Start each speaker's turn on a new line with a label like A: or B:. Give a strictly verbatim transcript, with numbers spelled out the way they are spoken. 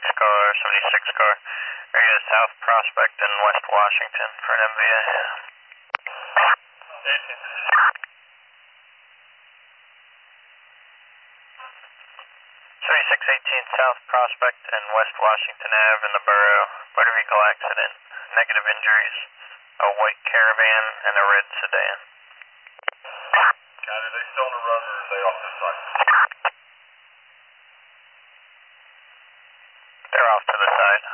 A: car, seventy-six car, area South Prospect and West Washington for an M V A. seventy-six eighteen South Prospect and West Washington Avenue in the borough, motor vehicle accident, negative injuries, a white Caravan and a red sedan.
B: Got it. Are they still on the road or are they off the site?
A: They're off to the side.